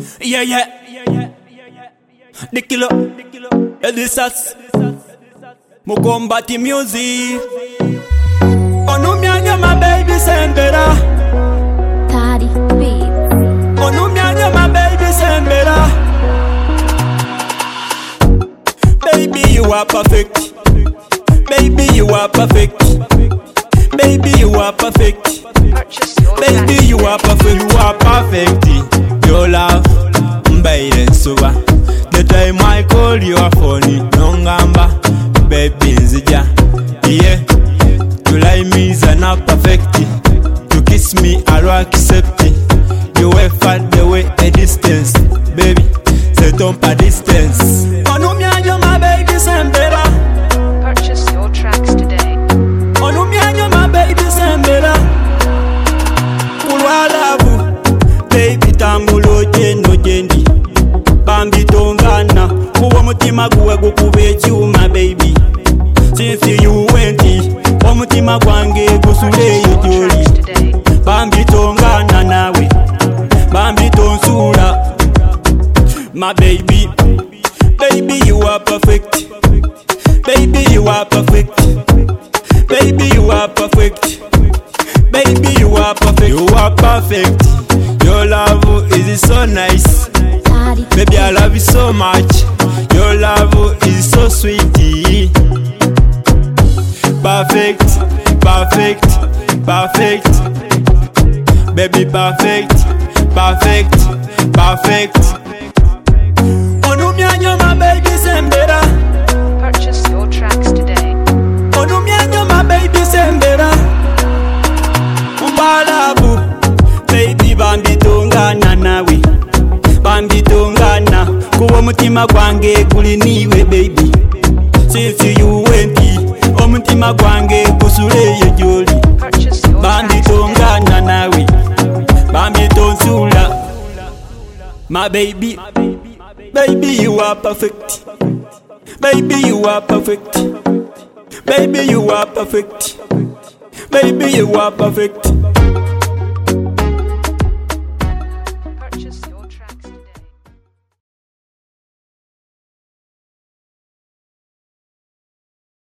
Yeah, yeah. The kilo, Elisas, Mukombati music. Onumianya my baby sembera. Tari beats. Onumianya my baby sembera. Baby you are perfect. Baby you are perfect. Baby you are perfect. Baby you are perfect. You are perfect. Your love, mbaire nsuba. The time I call you a phone, nongamba, baby nzija. Yeah, you like me is not perfect. You kiss me, I'll accept it. You were far the way a distance, baby. Set on a distance. Onumianya my baby sembera. Purchase your tracks today. Onumianya my baby sembera. Ulwalavu, baby tambulo jendo jendi. Bambi tongana, kuwa mutima guwe gukube ekyuma baby. Since you went, omutima gwange gusuleyo gyoli. Bambi tongana nawe, bambi tonsula. My baby, baby you are perfect. Baby you are perfect. Baby you are perfect. Baby you are perfect. You are perfect. Your love is so nice. Tari Baby, I love you so much. Your love is so sweet. Perfect, perfect, perfect. Baby, perfect, perfect, perfect. Onumianya my baby sembera. Purchase your tracks today. Onumianya my baby sembera. Umbalabu, baby bambi tongana nawe. Bambi tongana, kuwa mutima gwange guli niwe baby. Since you went, omutima gwange gusuleyo gyoli. Purchase your Bambi tracks today. tongana nawe, bambi tonsula. My baby, baby you are perfect. Baby you are perfect. Baby you are perfect. Baby you are perfect.